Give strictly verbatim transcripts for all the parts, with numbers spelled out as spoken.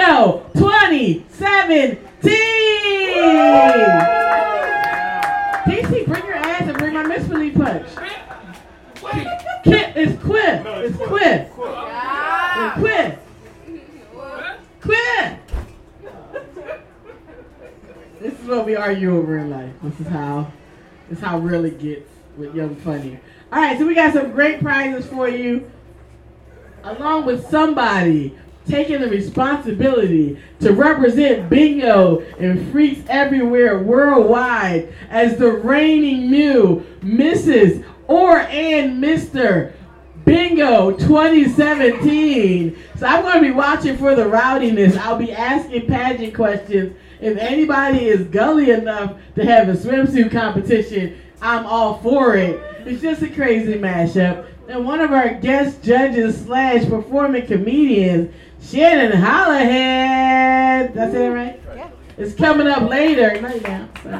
Bingo twenty seventeen. Casey, bring your ass and bring my misfit punch. Kit, it's quit. No, it's it's quit. quit. It's quit. Quit. This is what we argue over in life. This is how, this is how real it gets with Young Funny. All right, so we got some great prizes for you, along with somebody taking the responsibility to represent Bingo and Freaks Everywhere worldwide as the reigning new Missus or and Mister Bingo twenty seventeen. So I'm going to be watching for the rowdiness. I'll be asking pageant questions. If anybody is gully enough to have a swimsuit competition, I'm all for it. It's just a crazy mashup. And one of our guest judges slash performing comedians, Shannon Hollahead. Did I say that right? Yeah. It's coming up later. Right now. So.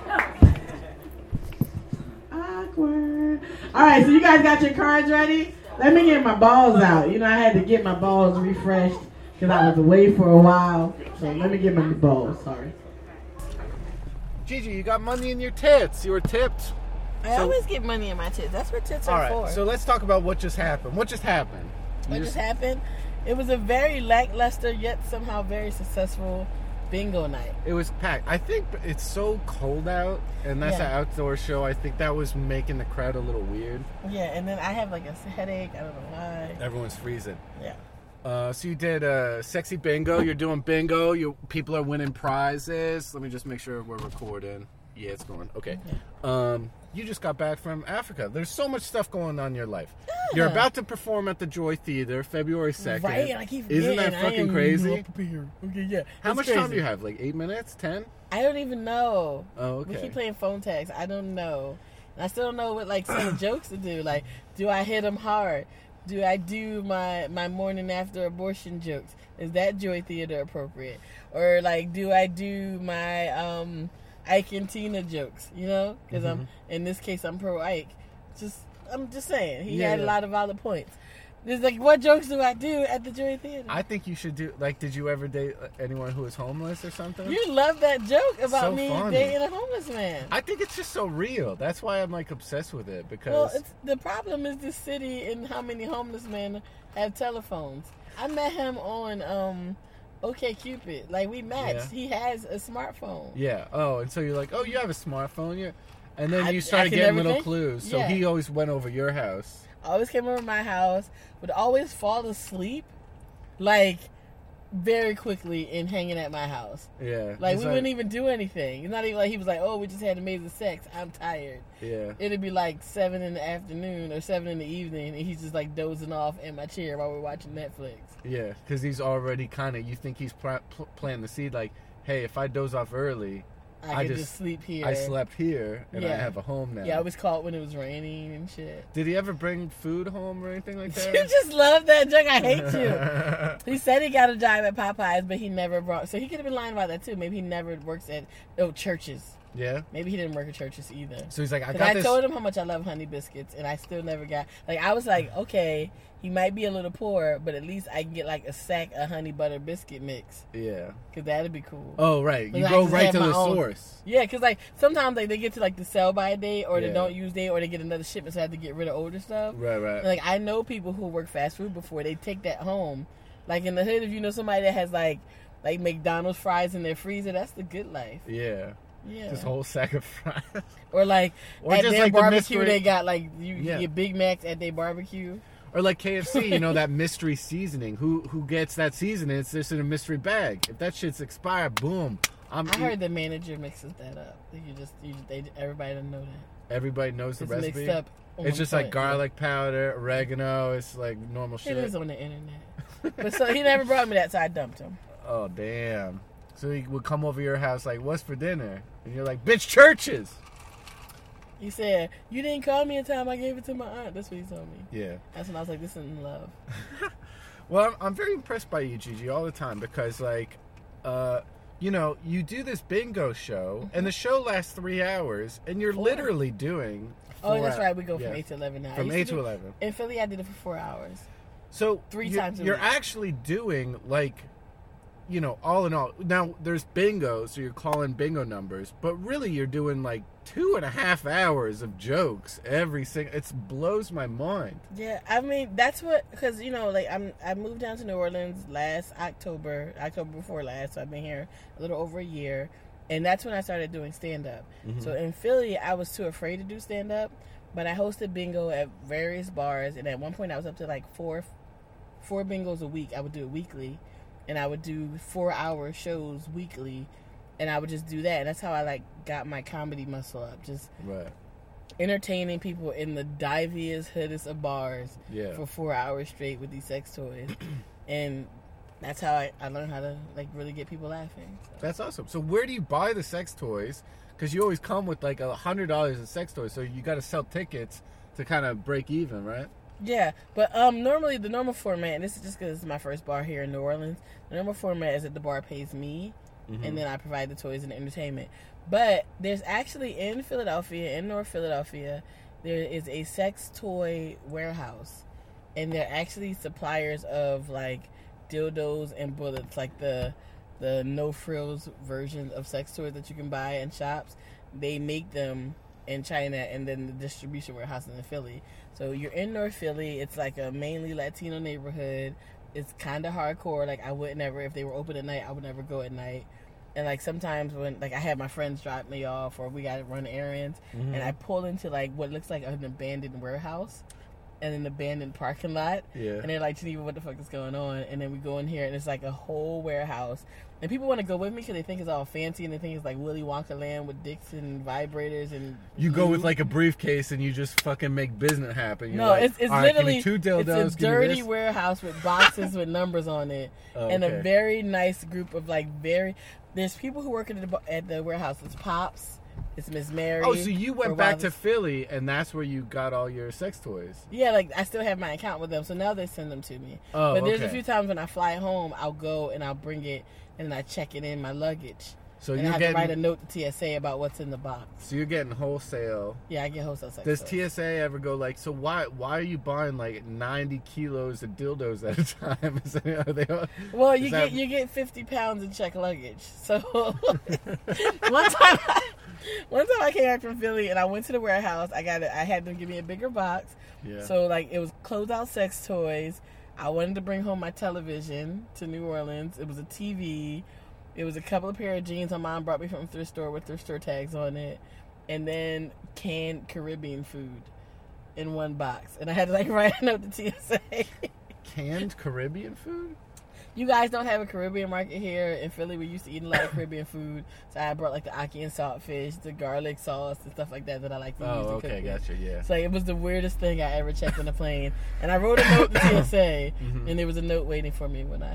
Awkward. All right, so you guys got your cards ready? Let me get my balls out. You know, I had to get my balls refreshed because I was away for a while. So let me get my balls. Sorry. Gigi, you got money in your tits. You were tipped. I So- always get money in my tits. That's what tits All are right, for. so let's talk about what just happened. What just happened? You what just happened? It was a very lackluster yet somehow very successful bingo night. It was packed. I think it's so cold out, and that's Yeah. an outdoor show. I think that was making the crowd a little weird. Yeah, and then I have like a headache. I don't know why. Everyone's freezing. Yeah. Uh, so you did uh, sexy bingo. You're doing bingo. You people are winning prizes. Let me just make sure we're recording. Yeah, it's going. Okay. Um, you just got back from Africa. There's so much stuff going on in your life. Yeah. You're about to perform at the Joy Theater February second. Right, and I keep Isn't that forgetting. I fucking am crazy? not prepared. Okay, yeah. How It's much crazy. time do you have? Like eight minutes? Ten? I don't even know. Oh, We okay. keep playing phone tags. I don't know. And I still don't know what like some of the jokes to do. Like, do I hit them hard? Do I do my my morning after abortion jokes? Is that Joy Theater appropriate? Or like, do I do my um Ike and Tina jokes? You know, because Mm-hmm. I'm in this case I'm pro Ike. Just I'm just saying he Yeah, had yeah. a lot of valid points. There's like, what jokes do I do at the Joy Theater? I think you should do, like, did you ever date anyone who was homeless or something? You love that joke about So me funny. dating a homeless man. I think it's just so real. That's why I'm, like, obsessed with it, because... Well, it's, the problem is the city and how many homeless men have telephones. I met him on um, OkCupid. Like, we matched. Yeah. He has a smartphone. Yeah. Oh, and so you're like, oh, you have a smartphone? Yeah. And then I- you I started can getting never little think- clues. So yeah. he always went over your house. Always came over my house, would always fall asleep, like, very quickly in hanging at my house. Yeah. Like, He's we wouldn't even do anything. It's not even like he was like, oh, we just had amazing sex. I'm tired. Yeah. It'd be like seven in the afternoon or seven in the evening, and he's just like dozing off in my chair while we're watching Netflix. Yeah. Because he's already kind of, you think he's pl- pl- planting the seed, like, hey, if I doze off early, I, I could just- just, sleep here. I slept here and I Yeah. have a home now. Yeah, I was caught when it was raining and shit. Did he ever bring food home or anything like You that? just love that joke. I hate you. He said he got a job at Popeyes, but he never brought. So he could have been lying about that too. Maybe he never works at oh churches. Yeah. Maybe he didn't work at churches either. So he's like, I 'Cause got I this. told him how much I love Honey Biscuits, and I still never got. Like, I was like, okay, he might be a little poor, but at least I can get like a sack of honey butter biscuit mix, Yeah. because that'd be cool. Oh, right. But You I go just right have to my the own- source. Yeah, because like sometimes like they get to like the sell by date, or Yeah. they don't use date, or they get another shipment, so they have to get rid of older stuff. Right, right. Like, I know people who work fast food before, they take that home. Like, in the hood, if you know somebody that has, like, like McDonald's fries in their freezer, that's the good life. Yeah. Yeah. This whole sack of fries. Or, like, Or at just their like the barbecue, mystery- they got, like, you Yeah. get Big Macs at their barbecue. Or like K F C, you know, that mystery seasoning. Who who gets that seasoning? It's just in a mystery bag. If that shit's expired, boom. I'm, I heard the manager mixes that up. They you just, you, they, everybody doesn't know that. Everybody knows the It's recipe. mixed up. on It's just like point. garlic powder, oregano. It's like normal It shit. is on the internet. But so he never brought me that, so I dumped him. Oh, damn. So he would come over your house like, what's for dinner? And you're like, bitch, churches. He said, you didn't call me in time, I gave it to my aunt. That's what he told me. Yeah. That's when I was like, this isn't love. Well, I'm, I'm very impressed by you, Gigi, all the time because, like, uh, you know, you do this bingo show, and the show lasts three hours, and you're Four. literally doing. Oh, four that's hou- right. We go yeah. from eight to eleven now. I From used eight do- to eleven. In Philly, I did it for four hours. So Three you, times a you're week. actually doing like you know, all in all, now there's bingo, so you're calling bingo numbers, but really you're doing like two and a half hours of jokes every single. It blows my mind. Yeah, I mean that's what, because you know, like I'm I moved down to New Orleans last October, October before last, so I've been here a little over a year, and that's when I started doing stand up. Mm-hmm. So in Philly, I was too afraid to do stand up, but I hosted bingo at various bars, and at one point I was up to like four, four bingos a week. I would do it weekly. And I would do four-hour shows weekly, and I would just do that. And that's how I, like, got my comedy muscle up. Just right. entertaining people in the diviest, hoodest of bars yeah. for four hours straight with these sex toys. And that's how I, I learned how to, like, really get people laughing. So. That's awesome. So where do you buy the sex toys? Because you always come with, like, a hundred dollars of sex toys, so you got to sell tickets to kind of break even, right? Yeah, but um, normally the normal format, and this is just because it's my first bar here in New Orleans, the normal format is that the bar pays me, mm-hmm. and then I provide the toys and the entertainment. But there's actually in Philadelphia, in North Philadelphia, there is a sex toy warehouse, and they're actually suppliers of like dildos and bullets, like the the no frills versions of sex toys that you can buy in shops. They make them in China, and then the distribution warehouse is in Philly. So you're in North Philly. It's like a mainly Latino neighborhood. It's kind of hardcore. Like I would never, if they were open at night, I would never go at night. And like sometimes when like I had my friends drop me off, or we got to run errands, mm-hmm. and I pull into like what looks like an abandoned warehouse and an abandoned parking lot. Yeah. And they're like, Geneva, what the fuck is going on? And then we go in here, and it's like a whole warehouse. And people want to go with me because they think it's all fancy, and they think it's like Willy Wonka land with dicks and vibrators and. You go with like a briefcase and you just fucking make business happen. You're no, like, it's it's right, literally two dildos, it's a dirty warehouse with boxes with numbers on it, oh, and okay. a very nice group of like very. There's people who work at the at the warehouse. It's Pops. It's Miss Mary. Oh, so you went back to Philly, and that's where you got all your sex toys. Yeah, like I still have my account with them, so now they send them to me. Oh, but there's okay. a few times when I fly home, I'll go and I'll bring it, and then I check it in my luggage. So and you I have getting, to write a note to T S A about what's in the box. So you're getting wholesale. Yeah, I get wholesale sex Does toys. T S A ever go like, so why why are you buying like ninety kilos of dildos at a time? Is that, are they, well, you that... get you get fifty pounds in check luggage. So one time, I, one time I came back from Philly and I went to the warehouse. I got it. I had them give me a bigger box. Yeah. So like it was closed out sex toys. I wanted to bring home my television to New Orleans. It was a T V. It was a couple of pair of jeans my mom brought me from a thrift store with thrift store tags on it. And then canned Caribbean food in one box. And I had to like write a note to T S A. Canned Caribbean food? You guys don't have a Caribbean market here in Philly. We used to eat a lot of Caribbean food. So I brought like the ackee and saltfish, the garlic sauce, and stuff like that that I like to oh, use to okay, cook with. gotcha, yeah. So it was the weirdest thing I ever checked on the plane. And I wrote a note to T S A, mm-hmm. and there was a note waiting for me when I...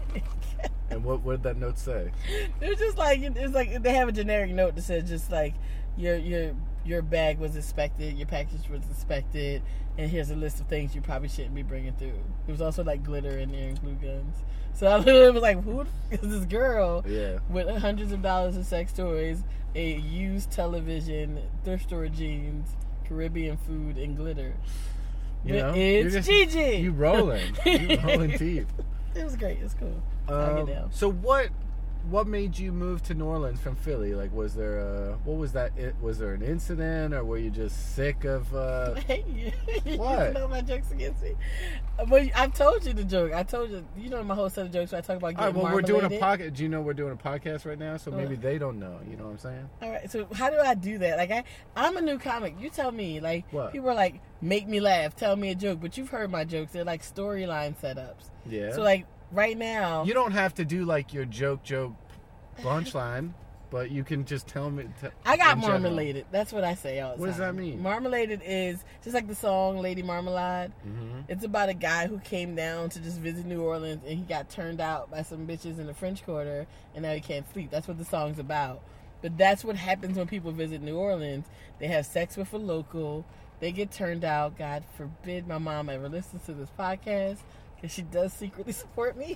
And what what did that note say? It was just like, it's like they have a generic note that says just like, your your your bag was inspected, your package was inspected, and here's a list of things you probably shouldn't be bringing through. There was also like glitter in there and glue guns. So I literally was like, who is this girl yeah. with hundreds of dollars of sex toys, a used television, thrift store jeans, Caribbean food, and glitter? You know, it's just, Gigi. You rolling. You rolling deep. It was great. It's cool. Um, so what what made you move to New Orleans from Philly? Like, was there a, what was that? It, was there an incident, or were you just sick of? Uh, Hey, you what? know my jokes against me. But I've told you the joke. I told you. You know my whole set of jokes where I talk about getting All right, well, marmalated. we're doing a podcast. Do you know we're doing a podcast right now? So maybe uh, they don't know. You know what I'm saying? All right. So how do I do that? Like I, I'm a new comic. You tell me. Like what? People are like, make me laugh, tell me a joke. But you've heard my jokes. They're like storyline setups. Yeah. So like right now, you don't have to do like your joke joke punchline. But you can just tell me. T- I got marmalated. That's what I say all the what time. What does that mean? Marmalated is just like the song Lady Marmalade. Mm-hmm. It's about a guy who came down to just visit New Orleans and he got turned out by some bitches in the French Quarter and now he can't sleep. That's what the song's about. But that's what happens when people visit New Orleans. They have sex with a local. They get turned out. God forbid my mom ever listens to this podcast because she does secretly support me.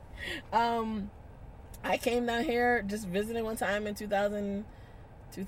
um... I came down here just visiting one time in two thousand, twenty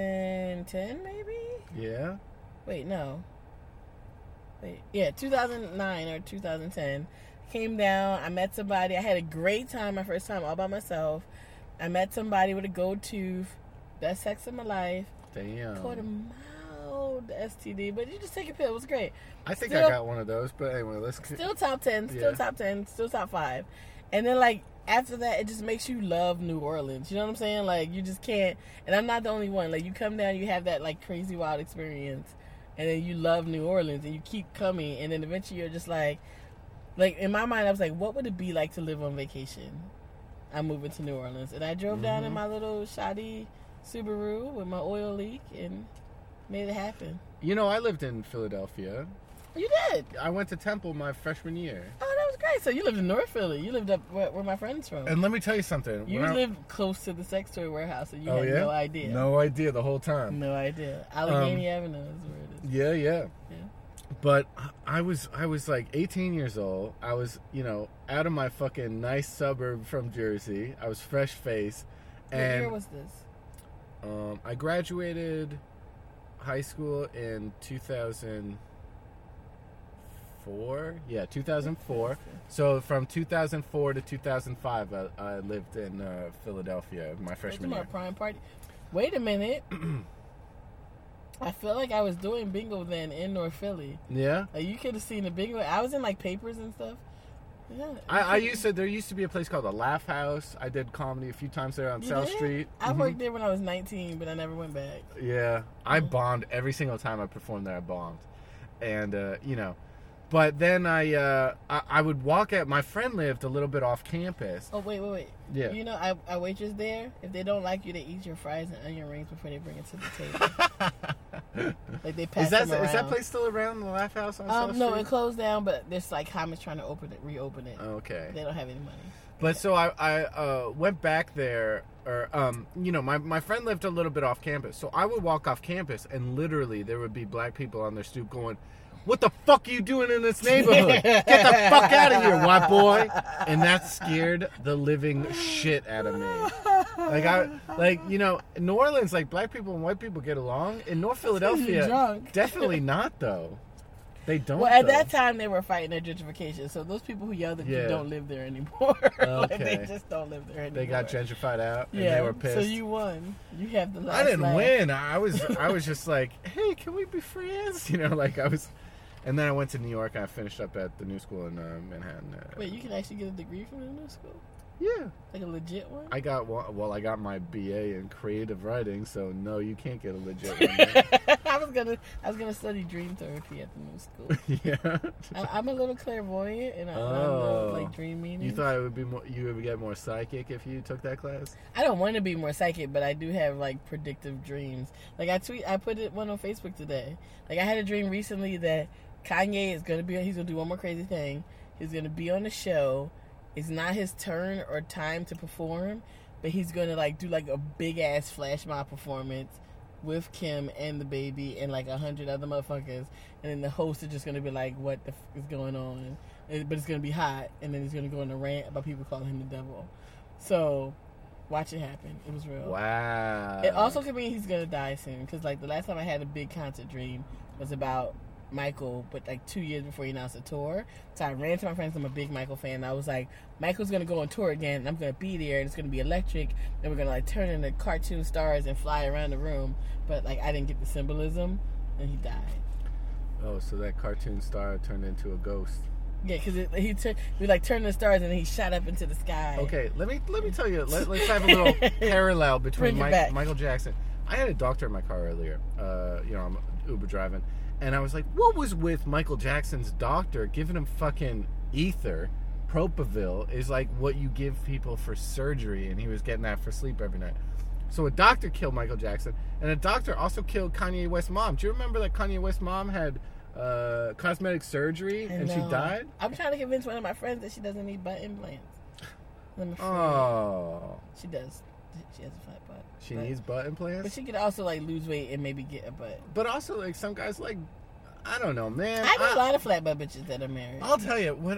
ten maybe? Yeah. Wait, no. Wait, yeah, two thousand nine or two thousand ten. Came down. I met somebody. I had a great time my first time all by myself. I met somebody with a gold tooth. Best sex of my life. Damn. Caught a mild S T D, but you just take a pill. It was great. I think Still- I got one of those, but anyway, let's. Still top ten. Still Yeah. top ten. Still top five. And then like after that, it just makes you love New Orleans. You know what I'm saying? Like you just can't. And I'm not the only one. Like you come down, you have that like crazy wild experience, and then you love New Orleans, and you keep coming, and then eventually you're just like, like in my mind, I was like, what would it be like to live on vacation? I'm moving to New Orleans, and I drove down in my little shoddy Subaru with my oil leak and made it happen. You know, I lived in Philadelphia. You did. I went to Temple my freshman year. Oh, that was great. So you lived in North Philly. You lived up where, where my friend's from. And let me tell you something. You when I- lived close to the sex toy warehouse, and you Oh had yeah. no idea. No idea the whole time. No idea. Allegheny Avenue is where it is. Yeah, yeah. Yeah. But I was I was like eighteen years old. I was, you know, out of my fucking nice suburb from Jersey. I was fresh faced. What year And was this? um, I graduated high school in two thousand four. Yeah, two thousand four. So from two thousand four to two thousand five, I, I lived in uh, Philadelphia my What's freshman my year. prime party? Wait a minute. I feel like I was doing bingo then in North Philly. Yeah. Like you could have seen the bingo. I was in like papers and stuff. Yeah. I, I used to. There used to be a place called the Laugh House. I did comedy a few times there on You South did? Street. I Mhm. worked there when I was nineteen, but I never went back. Yeah, I bombed every single time I performed there. I bombed, and uh, you know, but then I, uh, I I would walk out. My friend lived a little bit off campus. Oh wait, wait, wait. Yeah. You know, I, I waitress there. If they don't like you, they eat your fries and onion rings before they bring it to the table. Like they pass Is that them around. is that place still around? The Laugh House on South Um, no, Street? it closed down, but there's like Hamas trying to open it, reopen it. Okay. They don't have any money. But so I, I uh, went back there, or, um, you know, my, my friend lived a little bit off campus. So I would walk off campus, and literally there would be black people on their stoop going, "What the fuck are you doing in this neighborhood? Get the fuck out of here, white boy!" And that scared the living shit out of me. Like, I, like you know, in New Orleans, like, black people and white people get along. In North Philadelphia, drunk. definitely not, though. They don't, Well, at though. that time they were fighting their gentrification, so those people who yelled at Yeah. you don't live there anymore. Like, Okay. they just don't live there anymore. They got gentrified out, and Yeah, they were pissed. so you won. You have the last I didn't laugh. win. I was I was just like, hey, can we be friends? You know, like I was. And then I went to New York and I finished up at the new school in uh, Manhattan. Uh, Wait, you can actually get a degree from the new school? Yeah. Like a legit one? I got one- well, I got my B A in creative writing, so no, you can't get a legit one. I was gonna, I was gonna study dream therapy at the new school. Yeah. I, I'm a little clairvoyant, and I, I Oh. love like dream meanings. You thought it would be more, you would get more psychic if you took that class? I don't want to be more psychic, but I do have like predictive dreams. Like I tweet, I put it one on Facebook today. Like I had a dream recently that Kanye is gonna be, he's gonna do one more crazy thing. He's gonna be on the show. It's not his turn or time to perform, but he's gonna like do like a big ass flash mob performance with Kim and the baby and like a hundred other motherfuckers, and then the host is just gonna be like, "What the f- is going on?" And, but it's gonna be hot, and then he's gonna go on a rant about people calling him the devil. So, watch it happen. It was real. Wow. It also could mean he's gonna die soon, because like the last time I had a big concert dream was about Michael, but like two years before he announced a tour. So I ran to my friends. I'm a big Michael fan. And I was like, Michael's gonna go on tour again, and I'm gonna be there, and it's gonna be electric, and we're gonna like turn into cartoon stars and fly around the room. But like I didn't get the symbolism, and he died. Oh, so that cartoon star turned into a ghost. Yeah, because he turned, we like turned the stars, and then he shot up into the sky. Okay, let me let me tell you. Let, let's have a little parallel between Bring it Mike, back. Michael Jackson. I had a doctor in my car earlier. Uh, you know, I'm Uber driving, and I was like, "What was with Michael Jackson's doctor giving him fucking ether? Propofol is like what you give people for surgery, and he was getting that for sleep every night." So a doctor killed Michael Jackson, and a doctor also killed Kanye West's mom. Do you remember that Kanye West's mom had uh, cosmetic surgery I and she know. died? I'm trying to convince one of my friends that she doesn't need butt implants. I'm afraid. Oh, She does. She has a flat butt. she But- needs butt implants. But she could also like lose weight and maybe get a butt. But also, like, some guys, like, I don't know, man. I know I, a lot of flat butt bitches that are married. I'll tell you, when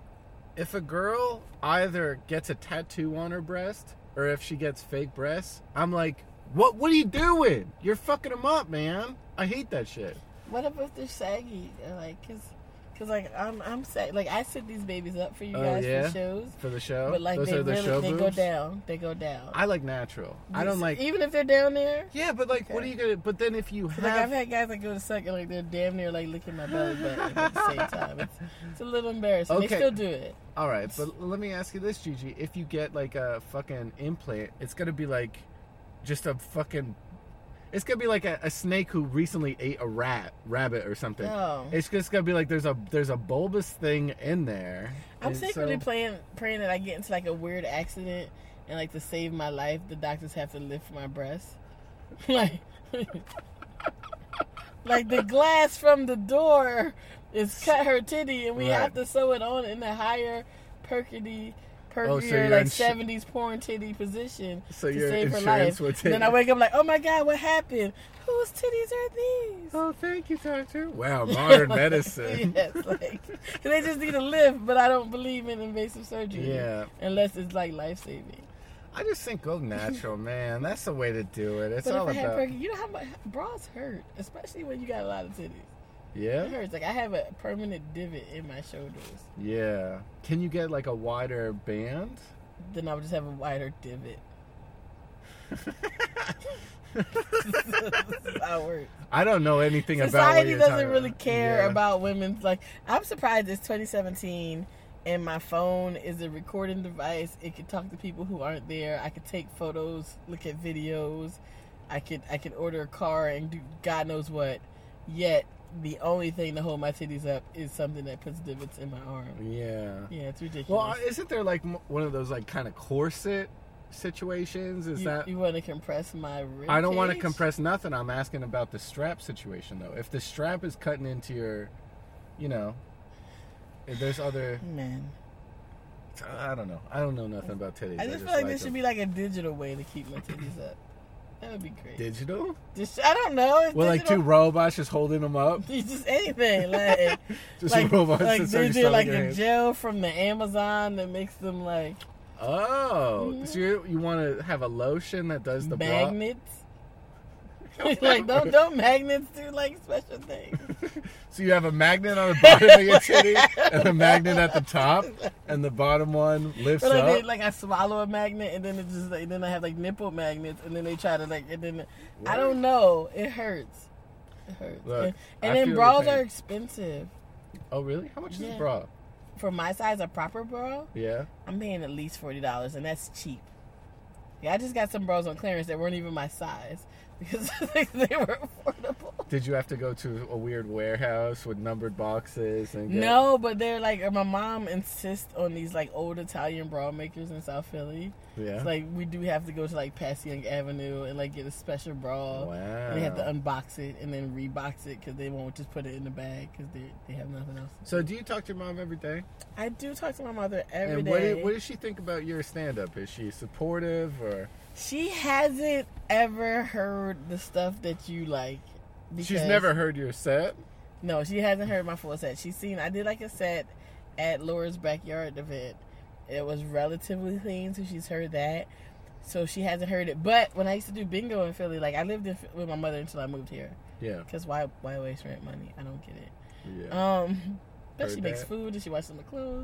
if a girl either gets a tattoo on her breast or if she gets fake breasts, I'm like, what? What are you doing? You're fucking them up, man. I hate that shit. What if if they're saggy? Or, like, cause, Cause like I'm I'm sad. Like I set these babies up for you Oh, guys yeah? for shows, For the show? but like Those they are the really show they go boobs? down. They go down. I like natural. I don't like... even if they're down there. Yeah, but like, Okay. what are you gonna... But then if you Like have... I've had guys that go to suck and like they're damn near like licking my belly button at the same time. It's, it's a little embarrassing. Okay. They still do it. All right, but let me ask you this, Gigi. If you get like a fucking implant, it's gonna be like just a fucking. It's gonna be like a, a snake who recently ate a rat, rabbit, or something. Oh. It's just gonna be like there's a there's a bulbous thing in there. I'm and secretly so- playing, praying that I get into like a weird accident and like to save my life, the doctors have to lift my breast. like, like the glass from the door is cut her titty, and we Right. have to sew it on in a higher perkity, perkier, Oh, so your like ins- seventies porn titty position So to your save her insurance life. would And take- then I wake up like, oh my god, what happened? Whose titties are these? Oh, thank you, doctor. Wow, modern medicine. Yes, like they just need a lift, but I don't believe in invasive surgery. Yeah. unless it's like life saving. I just think go natural, man. That's the way to do it. It's But if all I had about. perky, you know how much bras hurt, especially when you got a lot of titties. It Yeah. hurts. Like I have a permanent divot in my shoulders. Yeah. Can you get like a wider band? Then I would just have a wider divot. This is how it works. I don't know anything about what Society you're doesn't talking really about. care Yeah. about women's. Like I'm surprised it's twenty seventeen and my phone is a recording device. It can talk to people who aren't there. I could take photos, look at videos. I could I could order a car and do God knows what. Yet the only thing to hold my titties up is something that puts divots in my arm. Yeah. Yeah, it's ridiculous. Well, isn't there like m- one of those like kind of corset situations? Is you, that? you want to compress my rib I don't want to cage? compress nothing. I'm asking about the strap situation though. If the strap is cutting into your, you know, if there's other. Man, I don't know. I don't know nothing about titties. I just feel like there them. should be like a digital way to keep my titties up. That would be great. digital. Just I don't know. It's Well, like two digital. robots just holding them up. It's just anything like Just like, robots like that they start do like your the hands. gel from the Amazon that makes them like Oh, Mhm. so you you want to have a lotion that does the bra? magnets. like don't don't magnets do like special things? So you have a magnet on the bottom of your titty and a magnet at the top, and the bottom one lifts Or like, up. they, like I swallow a magnet and then it just like then I have like nipple magnets and then they try to like and then I don't know. It hurts. It hurts. Look, and I and feel then your bras pain. are expensive. Oh, really? How much is Yeah. a bra? For my size, a proper bra, Yeah. I'm paying at least forty dollars, and that's cheap. Yeah, I just got some bras on clearance that weren't even my size because they were affordable. Did you have to go to a weird warehouse with numbered boxes and get... No, but they're like my mom insists on these like old Italian bra makers in South Philly. Yeah. It's like we do have to go to like Passyunk Avenue and like get a special bra. Wow. And they have to unbox it and then rebox it because they won't just put it in the bag because they they have nothing else. So do you talk to your mom every day? I do talk to my mother every and day. what, do- what does she think about your stand-up? Is she supportive or... She hasn't ever heard the stuff that you like. She's because- never heard your set? No, she hasn't heard my full set. She's seen, I did like a set at Laura's backyard event. It was relatively clean, so she's heard that. So she hasn't heard it. But when I used to do bingo in Philly, like I lived in, with my mother until I moved here. Yeah. Because why, why waste rent money? I don't get it. Yeah. Um, but Heard she makes that. food and she washes my clothes.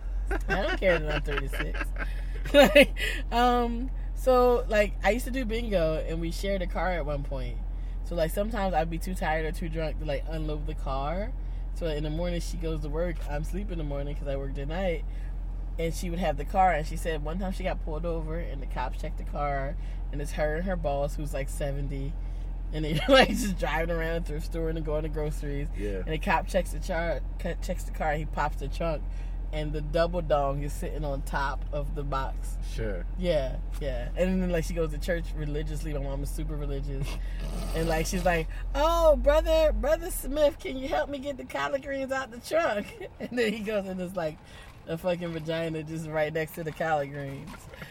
I don't care that I'm thirty-six. like, um, so like I used to do bingo and we shared a car at one point. So like sometimes I'd be too tired or too drunk to like unload the car. So in the morning she goes to work. I'm sleeping in the morning because I worked at night. And she would have the car. And she said one time she got pulled over and the cops checked the car. And it's her and her boss who's like seventy. And they're like just driving around a thrift store and going to groceries. Yeah. And the cop checks the char, checks the car. And he pops the trunk. And the double dong is sitting on top of the box. Sure. Yeah, yeah. And then like she goes to church religiously. My mom is super religious. And like she's like, "Oh, brother, brother Smith, can you help me get the collard greens out the trunk?" And then he goes and there's like a fucking vagina just right next to the collard greens.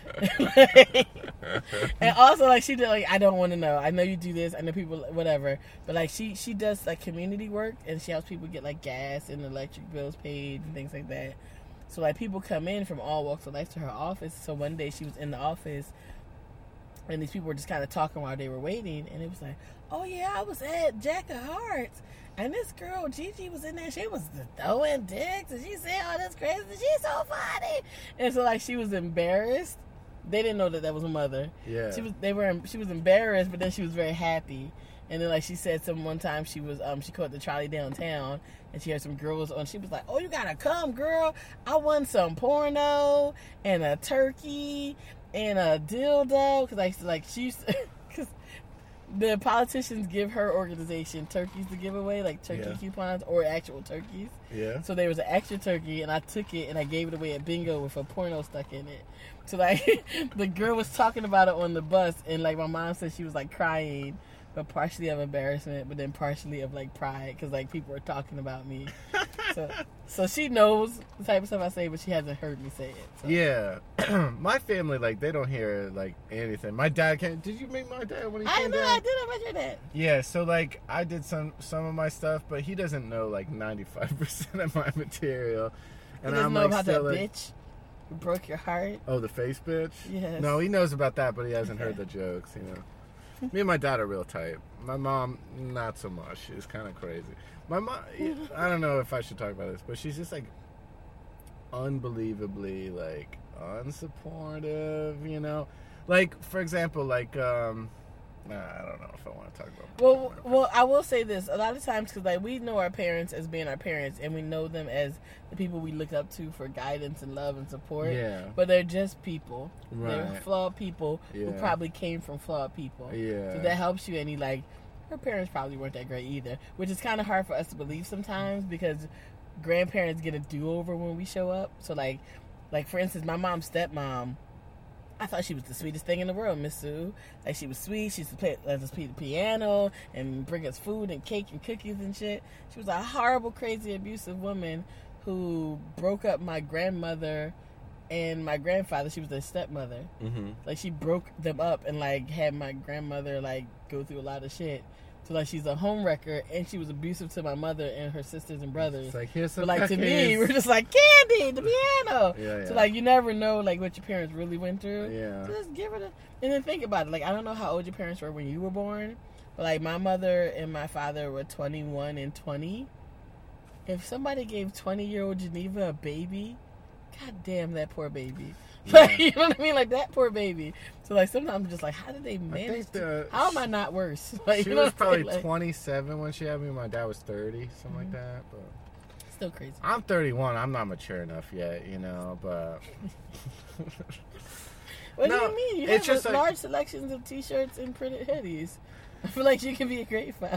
And also like she did like I don't want to know. I know you do this. I know people whatever. But like she she does like community work and she helps people get like gas and electric bills paid and things like that. So like people come in from all walks of life to her office. So one day she was in the office and these people were just kind of talking while they were waiting, and it was like, oh yeah, I was at Jack of Hearts, and this girl Gigi was in there. She was throwing dicks, and she said all this crazy. She's so funny, and so like she was embarrassed. They didn't know that that was her mother. Yeah. She was. They were. She was embarrassed, but then she was very happy. And then like she said, some one time she was. Um, she caught the trolley downtown, and she had some girls on. She was like, "Oh, you gotta come, girl! I won some porno and a turkey and a dildo." Because like, like she used to, because the politicians give her organization turkeys to give away, like turkey Yeah. coupons or actual turkeys. Yeah. So there was an extra turkey, and I took it and I gave it away at bingo with a porno stuck in it. So like the girl was talking about it on the bus, and like my mom said she was like crying, but partially of embarrassment, but then partially of like pride, because like people were talking about me. so so she knows the type of stuff I say, but she hasn't heard me say it. So. Yeah. My family, like, they don't hear like anything. My dad can't. Did you meet my dad when he I came know down? I did. I mentioned that. Yeah, so like I did some some of my stuff, but he doesn't know like ninety-five percent of my material. He And doesn't I'm know like about still that like, bitch who broke your heart. oh, the face bitch? Yes. No, he knows about that, but he hasn't heard Okay. the jokes, you know. Me and my dad are real tight. My mom, not so much. She's kind of crazy. My mom, I don't know if I should talk about this, but she's just like unbelievably like unsupportive, you know. Like for example, like um, nah, I don't know if I want to talk about. Well, well, I will say this. A lot of times, because like we know our parents as being our parents, and we know them as the people we look up to for guidance and love and support. Yeah. But they're just people. They're Right. flawed people who Yeah. probably came from flawed people. Yeah. So that helps you. And you like, her parents probably weren't that great either, which is kind of hard for us to believe sometimes because grandparents get a do-over when we show up. So like, like for instance, my mom's stepmom. I thought she was the sweetest thing in the world, Miss Sue. Like, she was sweet. She used to play, let us play the piano and bring us food and cake and cookies and shit. She was a horrible, crazy, abusive woman who broke up my grandmother and my grandfather. She was their stepmother. Mm-hmm. Like, she broke them up and, like, had my grandmother, like, go through a lot of shit. So, like, she's a homewrecker, and she was abusive to my mother and her sisters and brothers. It's like, here's some But, like, to me, cookies. we're just like, Candy, the piano. Yeah, So, yeah. like, you never know, like, what your parents really went through. Yeah. So just give it a... And then think about it. Like, I don't know how old your parents were when you were born, but, like, my mother and my father were twenty-one and twenty. If somebody gave twenty-year-old Geneva a baby, god damn that poor baby. Yeah. Like, you know what I mean? Like, that poor baby. So, like, sometimes I'm just like, how did they I manage think to... the, How am I not worse? Like, she you know was what I'm saying? probably Like, twenty-seven when she had me. My dad was thirty, something like Mhm. that. But still crazy. I'm thirty-one. I'm not mature enough yet, you know. But What No, do you mean? You it's have just a like- large selections of T-shirts and printed hoodies. I feel like you can be a great father.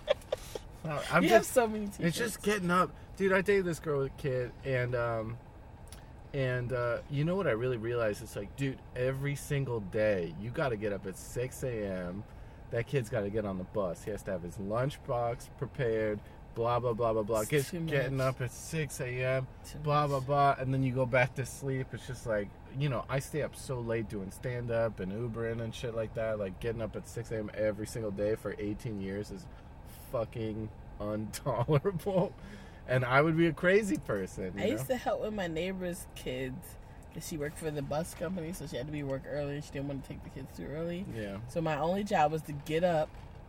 no, I'm you have just. so many T-shirts. It's just getting up, dude. I dated this girl with a kid, and um, and uh, you know what I really realized? It's like, dude, every single day you got to get up at six a.m. That kid's got to get on the bus. He has to have his lunchbox prepared. Blah blah blah blah blah. It's Gets too getting much. up at six a.m. Too Blah much. blah blah, and then you go back to sleep. It's just like, you know, I stay up so late doing stand up and Ubering and shit like that. Like getting up at six a.m. every single day for eighteen years is fucking intolerable. And I would be a crazy person. You I know? used to help with my neighbor's kids because she worked for the bus company, so she had to be work early. She didn't want to take the kids too early. Yeah. So my only job was to get up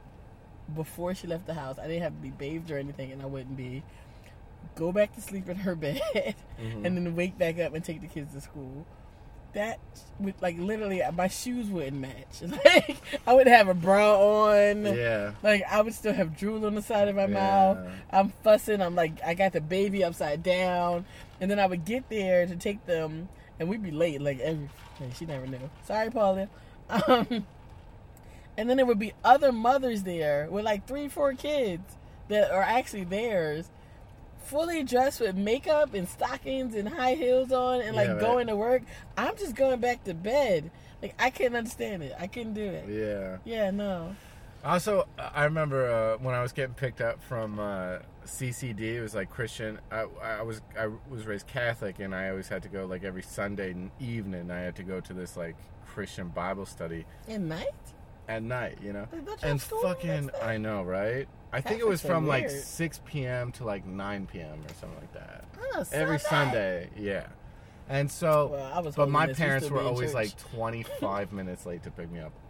before she left the house. I didn't have to be bathed or anything, and I wouldn't be. Go back to sleep in her bed, Mhm. and then wake back up and take the kids to school. That would, like, literally, my shoes wouldn't match. Like, I would have a bra on. Yeah. Like, I would still have drool on the side of my Yeah. mouth. I'm fussing. I'm like, I got the baby upside down. And then I would get there to take them, and we'd be late. Like, every, she never knew. Sorry, Paula. Um, and then there would be other mothers there with like three, four kids that are actually theirs, fully dressed with makeup and stockings and high heels on and like Yeah, right. going to work. I'm just going back to bed. Like, I couldn't understand it. I couldn't do it. Yeah. Yeah, no. Also, I remember uh, when I was getting picked up from uh, C C D. It was like Christian. I, I was I was raised Catholic, and I always had to go like every Sunday evening. I had to go to this like Christian Bible study At night? at night. You know, Is that your and school fucking next day? I know, right? I think it was Catholics are from like weird. six p.m. to like nine p.m. or something like that. Oh, Every Sunday, yeah. And so, Well, I was but holding my this. We parents still were be in always church. like twenty-five minutes late to pick me up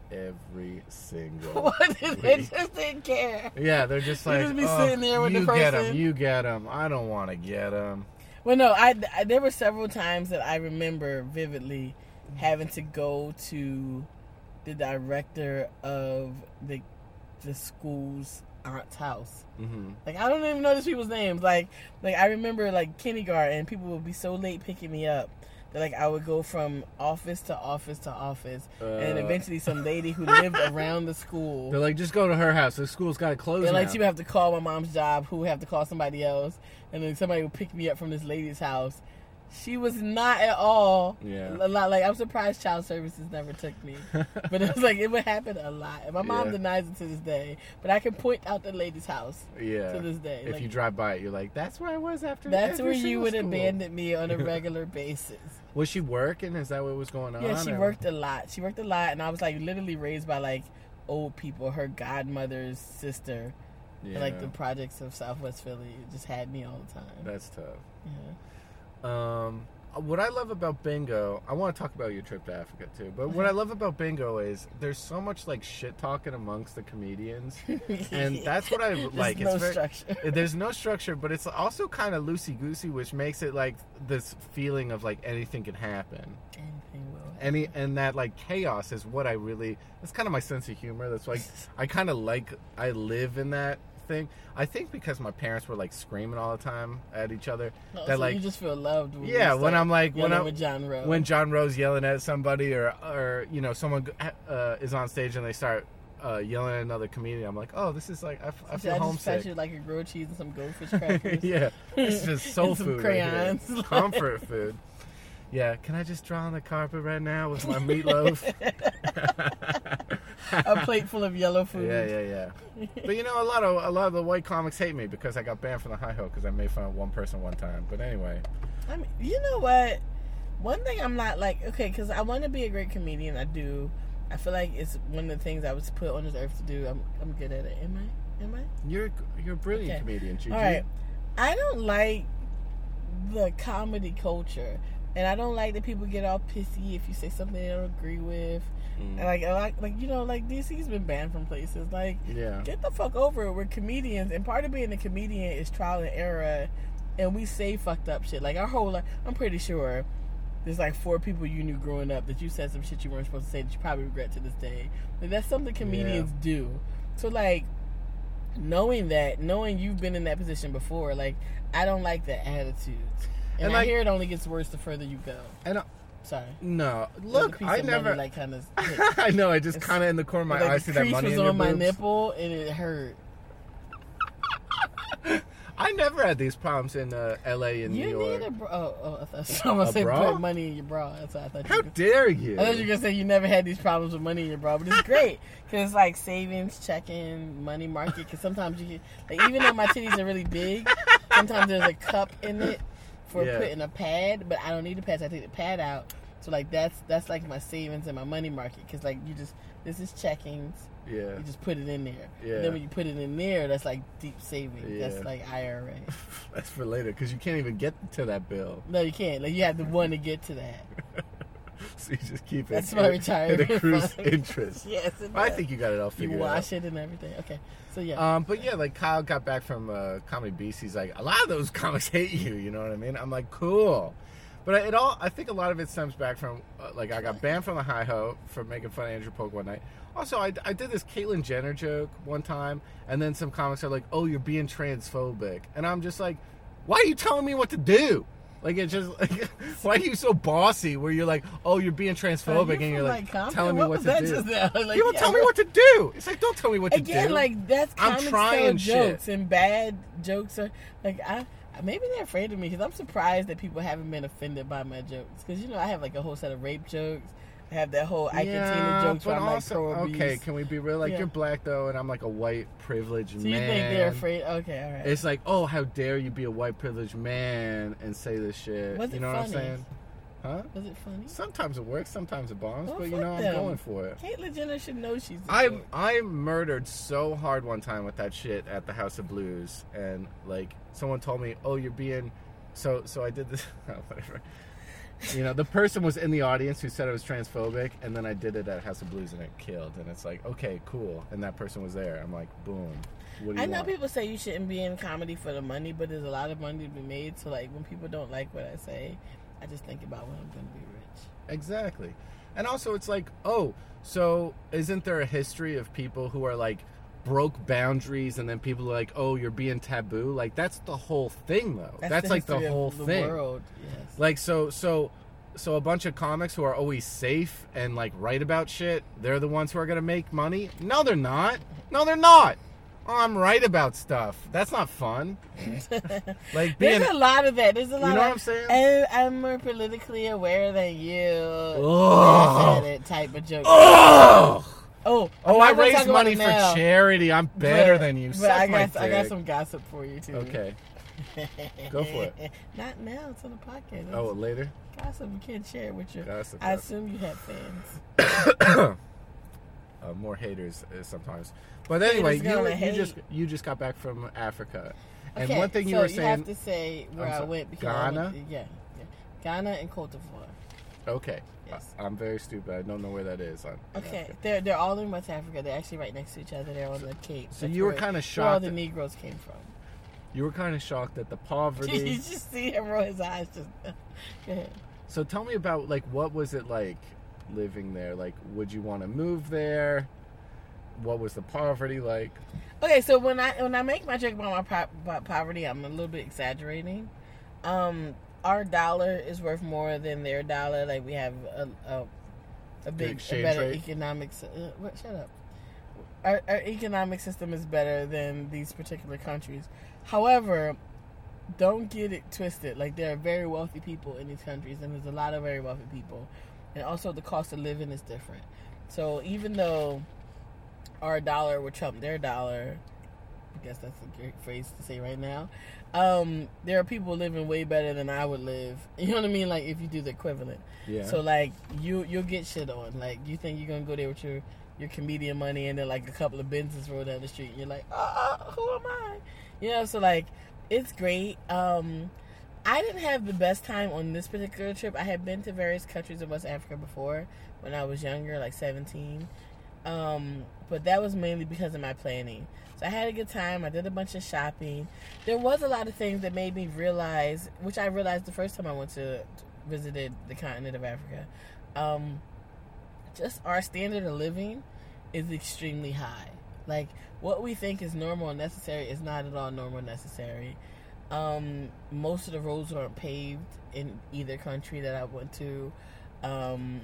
every single What? They week. just didn't care. Yeah, they're just You like, just be oh, sitting there with you the get person. them, you get them. I don't want to get them. Well, no, I, I there were several times that I remember vividly having to go to the director of the the school's aunt's house. Mm-hmm. Like, I don't even know these people's names. Like, like I remember like kindergarten, and people would be so late picking me up that like I would go from office to office to office, Uh, and eventually some lady who lived around the school. They're like, just go to her house. The school's got to close And now. like she would have to call my mom's job, who would have to call somebody else, and then somebody would pick me up from this lady's house. She was not at all. Yeah. A lot like I'm surprised child services never took me, but it was like it would happen a lot. And my mom Yeah. denies it to this day, but I can point out the lady's house yeah. to this day. If Like, you drive by it, you're like, that's where I was after. that's every where you single would school. abandon me on a regular basis. Was she working? Is that what was going on? Yeah, she or- worked a lot. She worked a lot, and I was like literally raised by like old people. Her godmother's sister. Yeah. Like the projects of Southwest Philly, it just had me all the time. That's tough. Yeah. Um, what I love about bingo, I want to talk about your trip to Africa too. But what I love about bingo is there's so much like shit talking amongst the comedians, and that's what I like. There's no very, structure. There's no structure, but it's also kind of loosey goosey, which makes it like this feeling of like anything can happen. Anything will. Any and that like chaos is what I really. That's kind of my sense of humor. That's like I kind of like. I live in that thing. I think because my parents were like screaming all the time at each other. No, that so like you just feel loved. When yeah, you when start I'm like when yelling I'm with John Rowe. when John Rowe's yelling at somebody or or you know someone uh, is on stage and they start uh, yelling at another comedian, I'm like, oh, this is like I, f- I I feel just homesick. pictured like a grilled cheese and some goldfish crackers. Yeah, it's just soul And some food. crayons. Right here. Comfort food. Yeah, can I just draw on the carpet right now with my meatloaf? A plate full of yellow food. Yeah, yeah, yeah. But you know, a lot of a lot of the white comics hate me because I got banned from the Hi Ho because I made fun of one person one time. But anyway, I mean, you know what? One thing I'm not like, okay, because I want to be a great comedian. I do. I feel like it's one of the things I was put on this earth to do. I'm I'm good at it. Am I? Am I? you're you're a brilliant Okay. comedian, Gigi. All right. I don't like the comedy culture, and I don't like that people get all pissy if you say something they don't agree with. Mm. And like, I like, like you know, like D C's been banned from places. Like, Yeah. get the fuck over it. We're comedians, and part of being a comedian is trial and error, and we say fucked up shit. Like our whole life, I'm pretty sure there's like four people you knew growing up that you said some shit you weren't supposed to say that you probably regret to this day. Like, that's something comedians do. So like, knowing that, knowing you've been in that position before, like I don't like that attitude, and, And, I like- hear it only gets worse the further you go. And uh, Sorry. no, There's a look, piece I of never. money, like kind of. I know. I just It's- kind of in the corner of my like eye the see that crease money was in your on my boobs. nipple and it hurt. I never had these problems in uh, L A and New You York. need a bra. Oh, oh, I thought someone A said bra? put money in your bra. That's what I thought. How You could, dare you? I thought you were gonna say you never had these problems with money in your bra, but it's great because it's like savings, checking, money market. Because sometimes you get, like, even though my titties are really big, sometimes there's a cup in it for Yeah. putting a pad, but I don't need a pad. So I take the pad out. So like that's that's like my savings and my money market because like you just this is checkings. Yeah. You just put it in there. Yeah. And then when you put it in there, that's like deep savings. Yeah. That's like I R A. That's for later because you can't even get to that bill. No, you can't. Like you have to want to get to that. So you just keep it. That's my retirement It accrues fund. interest. Yes, it I does. think you got it all You figured wash out. it and everything. Okay, so yeah. Um, but yeah, like Kyle got back from uh, Comedy Beast. He's like, a lot of those comics hate you. You know what I mean? I'm like, cool. But it all, I think a lot of it stems back from, uh, like, I got banned from the Hi Ho for making fun of Andrew Polk one night. Also, I, I did this Caitlyn Jenner joke one time, and then some comics are like, oh, you're being transphobic. And I'm just like, why are you telling me what to do? Like, it's just, like, why are you so bossy where you're like, oh, you're being transphobic, and you're like, telling me what, was to that do. just now? Like, You don't yeah, tell me what to do. It's like, don't tell me what to Again, do. like that's I'm comics trying tell shit. jokes and bad jokes are like I. Maybe they're afraid of me because I'm surprised that people haven't been offended by my jokes. Because you know I have like a whole set of rape jokes. I have that whole Ike and Tina jokes where but I'm like also, pro abuse. okay, can we be real? Like, Yeah. you're black, though, and I'm like a white, privileged So man. you think they're afraid? Okay, all right. It's like, oh, how dare you be a white, privileged man and say this shit. Was you it know funny? what I'm saying? Huh? Was it funny? Sometimes it works, sometimes it bombs, Well, but, you fuck know, I'm them. going for it. Caitlyn Jenner should know she's. a I joke. I murdered so hard one time with that shit at the House of Blues, and like someone told me, "Oh, you're being," so so I did this. Oh, whatever. You know, the person was in the audience who said it was transphobic, and then I did it at House of Blues and it killed. And it's like, okay, cool. And that person was there. I'm like, boom. What do you I know want? people say you shouldn't be in comedy for the money, but there's a lot of money to be made. So, like, when people don't like what I say, I just think about when I'm going to be rich. Exactly. And also, it's like, oh, so isn't there a history of people who are like broke boundaries, and then people are like, oh, you're being taboo? Like, that's the whole thing, though. That's, That's the like the history of whole the thing. World. Yes. Like, so, so, so a bunch of comics who are always safe and like write about shit, they're the ones who are gonna make money? No, they're not. No, they're not. Oh, I'm right about stuff. That's not fun. Like being, There's a lot of that. There's a lot. you know of, what I'm saying? And I'm more politically aware than you. Ugh. At it type of joke. Ugh. Oh, Oh, I'm I not gonna raise talk about money it for now, charity. I'm better but- than you. But Suck I my got I got dick. some gossip for you too. Okay. Go for it. Not now. It's on the podcast. Oh, later. Gossip. You can't share it with you. Gossip, I gossip. assume you have fans. Uh, more haters uh, sometimes. But anyway, Haters you gonna you hate. just you just got back from Africa, and Okay, one thing you so were you saying. have to say where I'm I sorry, went because I Ghana? went, yeah, yeah, Ghana and Cote d'Ivoire. Okay, Yes. I, I'm very stupid. I don't know where that is. On, in Okay, Africa. they're they're all in West Africa. They're actually right next to each other. They're on the Cape. So That's you were where- kinda where all shocked the that- Negroes came from. You were kind of shocked at the you poverty. just see him roll his eyes. Just go ahead. So tell me about like what was it like living there? Like, would you want to move there? What was the poverty like? Okay, so when I when I make my joke about my po- about poverty, I'm a little bit exaggerating. Um, our dollar is worth more than their dollar. Like we have a a, a big, a exchange better rate? economic. sy- Uh, what? Shut up. Our, our economic system is better than these particular countries. However, don't get it twisted. Like there are very wealthy people in these countries, and there's a lot of very wealthy people, and also the cost of living is different. So even though our dollar would trump their dollar, I guess that's a great phrase to say right now. Um, there are people living way better than I would live. You know what I mean? Like if you do the equivalent. Yeah. So like you you'll get shit on. Like you think you're gonna go there with your your comedian money, and then like a couple of Benzes roll down the street, and you're like, uh, who am I? You know. So like it's great. Um, I didn't have the best time on this particular trip. I had been to various countries in West Africa before when I was younger, like seventeen. Um, but that was mainly because of my planning. So I had a good time. I did a bunch of shopping. There was a lot of things that made me realize, which I realized the first time I went to, to visited the continent of Africa. Um, just our standard of living is extremely high. Like what we think is normal and necessary is not at all normal and necessary. Um, most of the roads aren't paved in either country that I went to. Um,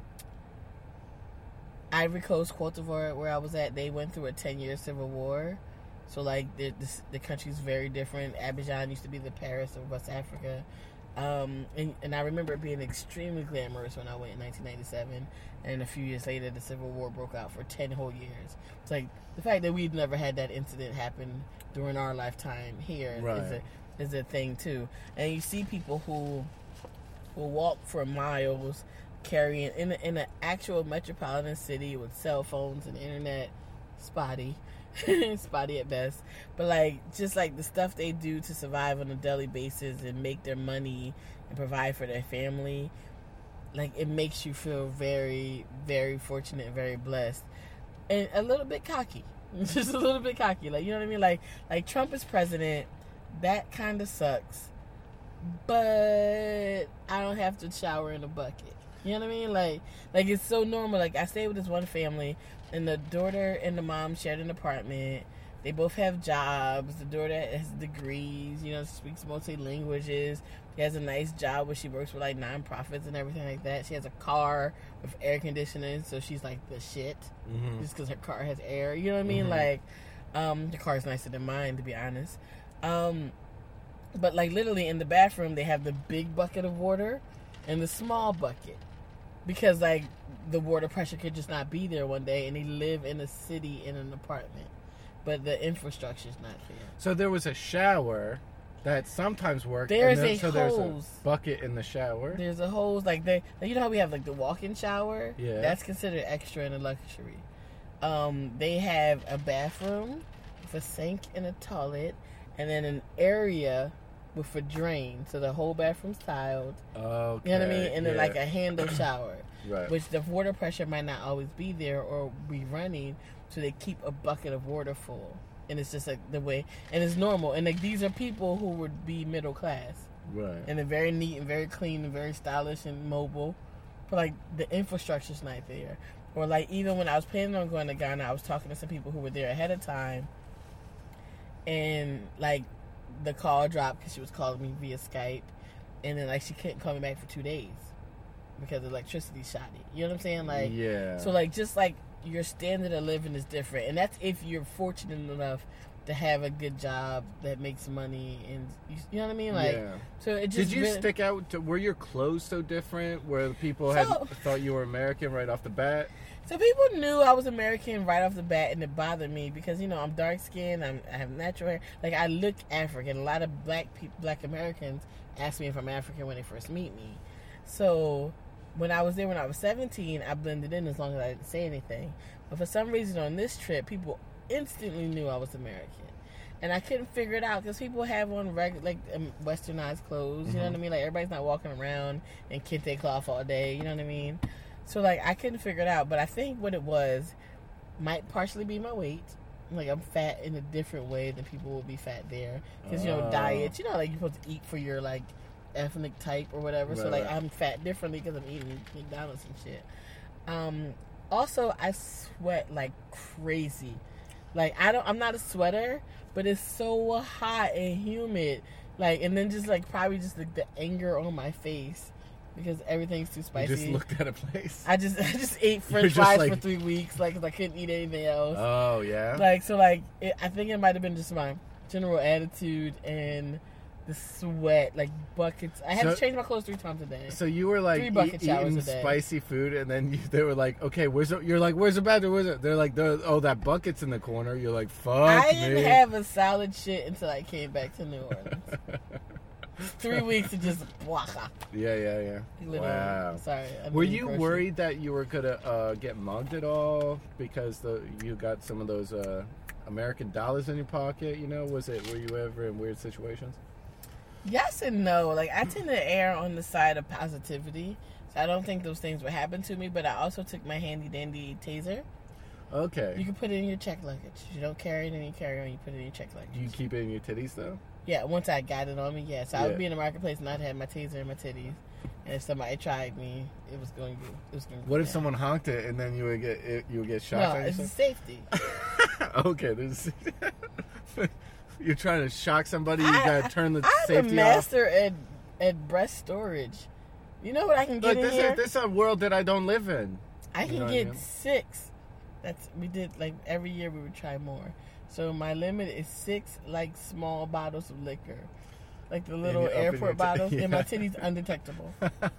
Ivory Coast, Cote d'Ivoire, where I was at, they went through a ten-year civil war. So, like, the, the, the country's very different. Abidjan used to be the Paris of West Africa. Um, and, and I remember it being extremely glamorous when I went in nineteen ninety-seven. And a few years later, the civil war broke out for ten whole years. It's like, the fact that we've never had that incident happen during our lifetime here Right. is, a, is a thing, too. And you see people who will walk for miles carrying in a, in an actual metropolitan city with cell phones and internet, spotty, spotty at best. But like just like the stuff they do to survive on a daily basis and make their money and provide for their family, like it makes you feel very, very fortunate and very blessed, and a little bit cocky, just a little bit cocky. Like you know what I mean? Like like Trump is president, that kind of sucks, but I don't have to shower in a bucket. You know what I mean? Like, like it's so normal. Like, I stayed with this one family, and the daughter and the mom shared an apartment. They both have jobs. The daughter has degrees, you know, speaks multi languages. She has a nice job where she works with, like, nonprofits and everything like that. She has a car with air conditioning, so she's, like, the shit. Mm-hmm. Just because her car has air. You know what I mean? Mhm. Like, um, the car's nicer than mine, to be honest. Um, but, like, literally in the bathroom, they have the big bucket of water and the small bucket. Because, like, the water pressure could just not be there one day, and they live in a city in an apartment. But the infrastructure's not there. So there was a shower that sometimes worked. There's and then, a so there's hose. a bucket in the shower. There's a hose, like, they, like, you know how we have, like, the walk-in shower? Yeah. That's considered extra and a luxury. Um, they have a bathroom with a sink and a toilet, and then an area with a drain, so the whole bathroom's tiled. Okay. You know what I mean? And then yeah. like a handle shower, Right. which the water pressure might not always be there or be running, so they keep a bucket of water full, and it's just like the way, and it's normal. And like these are people who would be middle class, Right. and they're very neat and very clean and very stylish and mobile, but like the infrastructure's not there. Or like even when I was planning on going to Ghana, I was talking to some people who were there ahead of time, and like the call dropped because she was calling me via Skype, and then like she couldn't call me back for two days because the electricity shot it. You know what I'm saying? Like, yeah. so like just like your standard of living is different, and that's if you're fortunate enough to have a good job that makes money, and you, you know what I mean? Like, yeah. so it just Did you really, stick out? To, were your clothes so different where the people So- had thought you were American right off the bat? So people knew I was American right off the bat, and it bothered me because, you know, I'm dark skinned, I'm, I have natural hair. Like, I look African. A lot of black people, black Americans ask me if I'm African when they first meet me. So when I was there when I was seventeen, I blended in as long as I didn't say anything. But for some reason on this trip, people instantly knew I was American. And I couldn't figure it out because people have on regular, like, um, westernized clothes. You know what I mean? Like, everybody's not walking around in kente cloth all day. You know what I mean? So, like, I couldn't figure it out. But I think what it was might partially be my weight. Like, I'm fat in a different way than people will be fat there. Because, you know, Oh. diets, you know, like, you're supposed to eat for your, like, ethnic type or whatever. So, Right, like, right. I'm fat differently because I'm eating McDonald's and shit. Um, also, I sweat like crazy. Like, I don't, I'm not a sweater, but it's so hot and humid. Like, and then just, like, probably just like the anger on my face. Because everything's too spicy. You just looked at a place. I just I just ate You're French just fries like- for three weeks, like 'cause I couldn't eat anything else. Oh yeah. Like so, like it, I think it might have been just my general attitude and the sweat, like buckets. I had So- to change my clothes three times a day. So you were like Three bucket eat, showers eating a day. spicy food, and then you, they were like, "Okay, where's the?" You're like, "Where's the bathroom? Where's it?" They're like, they're, "Oh, that bucket's in the corner." You're like, "Fuck I me." didn't have a solid shit until I came back to New Orleans. Three weeks of just waka. yeah, yeah, yeah. Literally. Wow. Sorry. I Were mean, you grocery. worried that you were gonna uh, get mugged at all because the you got some of those uh, American dollars in your pocket? You know, was it? Were you ever in weird situations? Yes and no. Like, I tend to err on the side of positivity, so I don't think those things would happen to me. But I also took my handy dandy taser. Okay. You can put it in your check luggage. You don't carry it in your carry-on. You put it in your check luggage. Do you keep it in your titties though? Yeah, once I got it on me, yeah. So I Yeah. would be in the marketplace and I'd have my taser in my titties. And if somebody tried me, it was going to it was going to What if someone honked it and then you would get it, you would get shot? No, on it's yourself? safety. Okay, there's. You're trying to shock somebody. You I- gotta turn the I'm a safety off. master at at breast storage. You know what I can get Look, in this here? is this is a world that I don't live in. I You can know what I get mean? six. That's we did like every year we would try more. So my limit is six like small bottles of liquor, like the little you open your airport t- bottles, and my yeah. titties undetectable.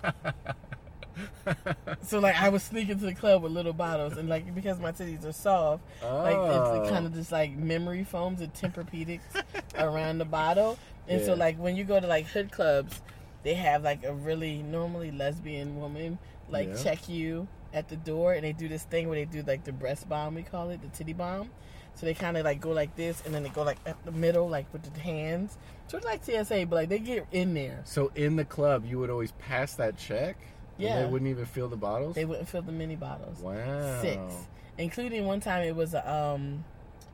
So like I would sneak into the club with little bottles, and like because my titties are soft, like Oh. it's kind of just like memory foams and Tempur-Pedics around the bottle. And so Yeah. like when you go to like hood clubs, they have like a really normally lesbian woman like Yeah. check you at the door, and they do this thing where they do like the breast bomb, we call it the titty bomb. So they kind of like go like this, and then they go like up the middle, like with the hands, sort of like T S A, but like they get in there. So in the club, you would always pass that check. And Yeah. they wouldn't even fill the bottles. They wouldn't fill the mini bottles. Wow. Six, including one time it was a um